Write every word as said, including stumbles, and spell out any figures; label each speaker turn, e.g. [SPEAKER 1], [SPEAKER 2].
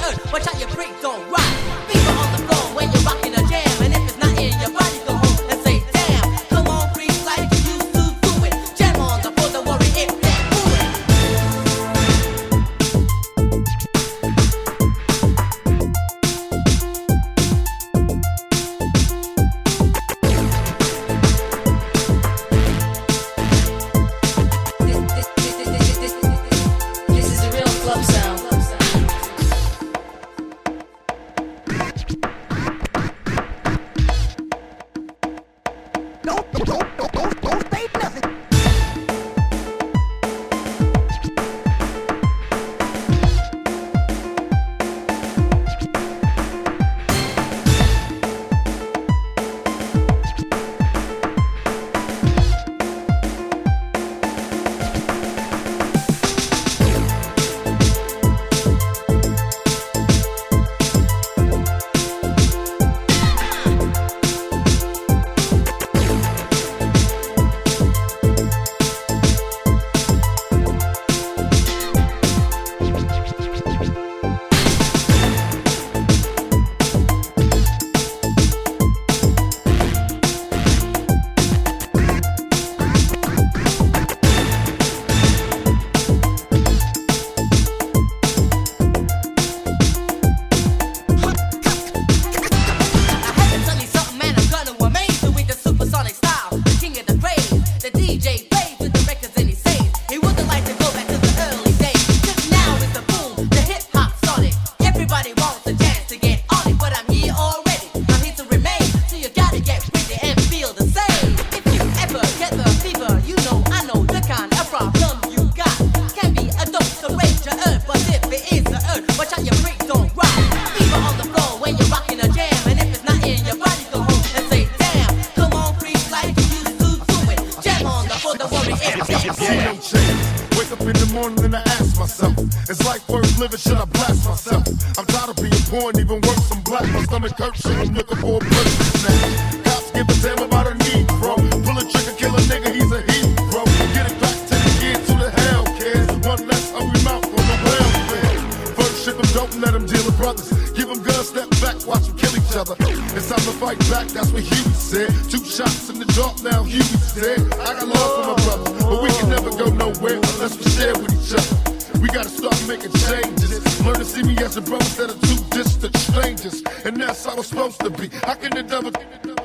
[SPEAKER 1] earth. Watch out your freak don't rock. Fever on the floor when you're rocking a jam. And if it's not in your body, go home and say damn. Come on, freak like you used to do it. Jam on the floor, don't worry if that
[SPEAKER 2] wake up in the morning and I ask myself, is life worth living? Should I blast myself? I'm tired of being poor and even worse, I'm black. My stomach hurts, shit, I'm looking for a person now. Cops give a damn about a need, bro. Pull a trigger, kill a nigga, he's a hero. Get it back to the kid, to the hell, kid. One less hungry mouth on the welfare. First ship him, don't let him deal with brothers. Give him guns, step back, watch them kill each other. It's time to fight back, that's what Huey said. Two shots in the dark, now Huey's dead. I got love for my brother, but we can never go nowhere unless we share with each other. We gotta start making changes. Learn to see me as a bro instead of two distant strangers. And that's how it's supposed to be. How can the devil